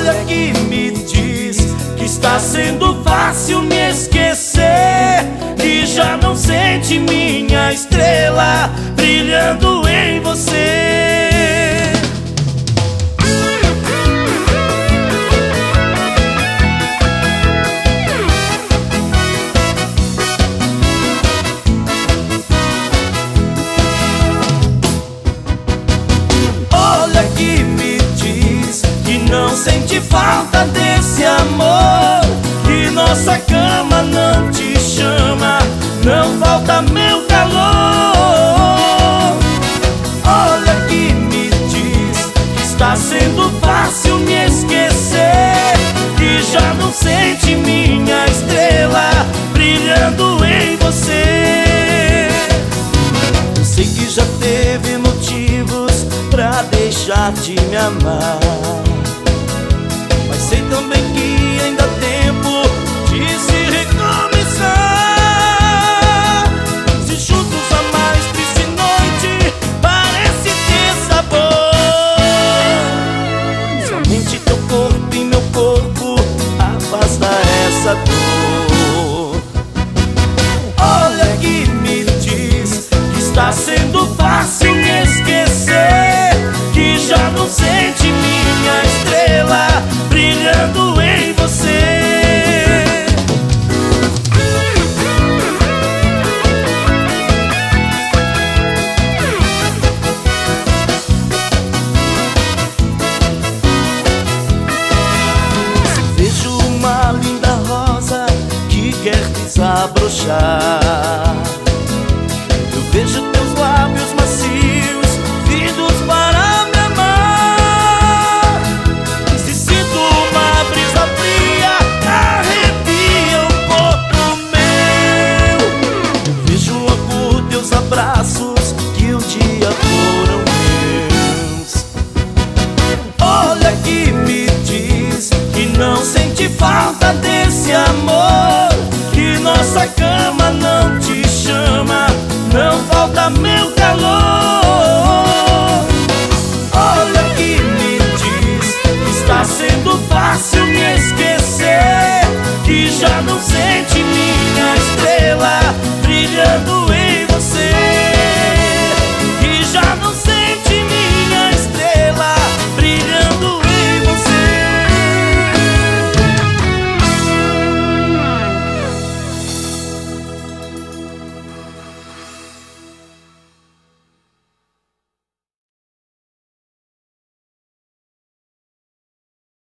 Olha que me diz que está sendo fácil me esquecer, que já não sente minha estrela brilhando em você. Olha que me diz que não sente falta desse amor, que nossa cama não te chama, não falta meu calor. Olha que me diz que está sendo fácil me esquecer, que já não sente minha estrela brilhando em você. Eu sei que já teve motivos pra deixar de me amar,